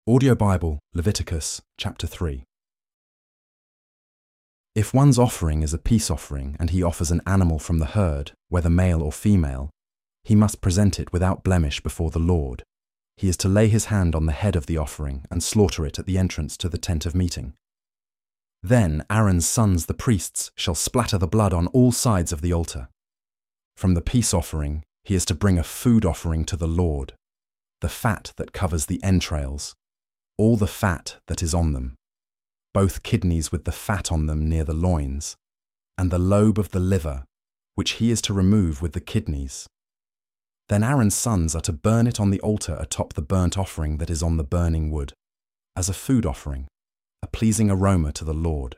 Audio Bible, Leviticus, chapter 3. If one's offering is a peace offering and he offers an animal from the herd, whether male or female, he must present it without blemish before the Lord. He is to lay his hand on the head of the offering and slaughter it at the entrance to the tent of meeting. Then Aaron's sons, the priests, shall splatter the blood on all sides of the altar. From the peace offering, he is to bring a food offering to the Lord, the fat that covers the entrails, all the fat that is on them, both kidneys with the fat on them near the loins, and the lobe of the liver, which he is to remove with the kidneys. Then Aaron's sons are to burn it on the altar atop the burnt offering that is on the burning wood, as a food offering, a pleasing aroma to the Lord.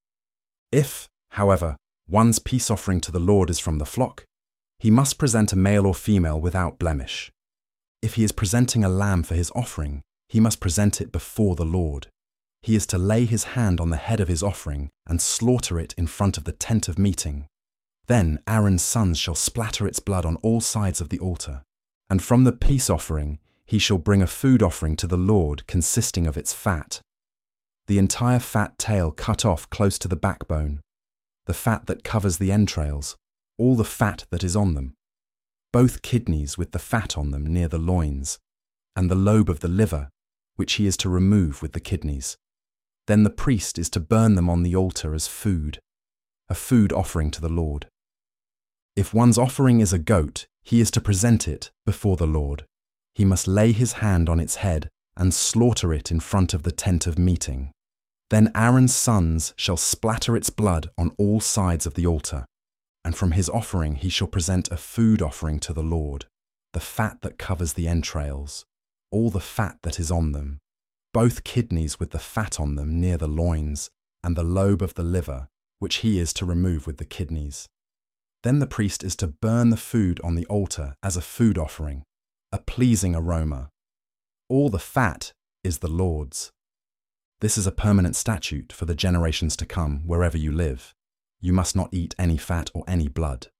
If, however, one's peace offering to the Lord is from the flock, he must present a male or female without blemish. If he is presenting a lamb for his offering, he must present it before the Lord. He is to lay his hand on the head of his offering and slaughter it in front of the tent of meeting. Then Aaron's sons shall splatter its blood on all sides of the altar. And from the peace offering he shall bring a food offering to the Lord consisting of its fat, the entire fat tail cut off close to the backbone, the fat that covers the entrails, all the fat that is on them, both kidneys with the fat on them near the loins, and the lobe of the liver, which he is to remove with the kidneys. Then the priest is to burn them on the altar as food, a food offering to the Lord. If one's offering is a goat, he is to present it before the Lord. He must lay his hand on its head and slaughter it in front of the tent of meeting. Then Aaron's sons shall splatter its blood on all sides of the altar, and from his offering he shall present a food offering to the Lord, the fat that covers the entrails, all the fat that is on them, both kidneys with the fat on them near the loins, and the lobe of the liver, which he is to remove with the kidneys. Then the priest is to burn the food on the altar as a food offering, a pleasing aroma. All the fat is the Lord's. This is a permanent statute for the generations to come wherever you live. You must not eat any fat or any blood.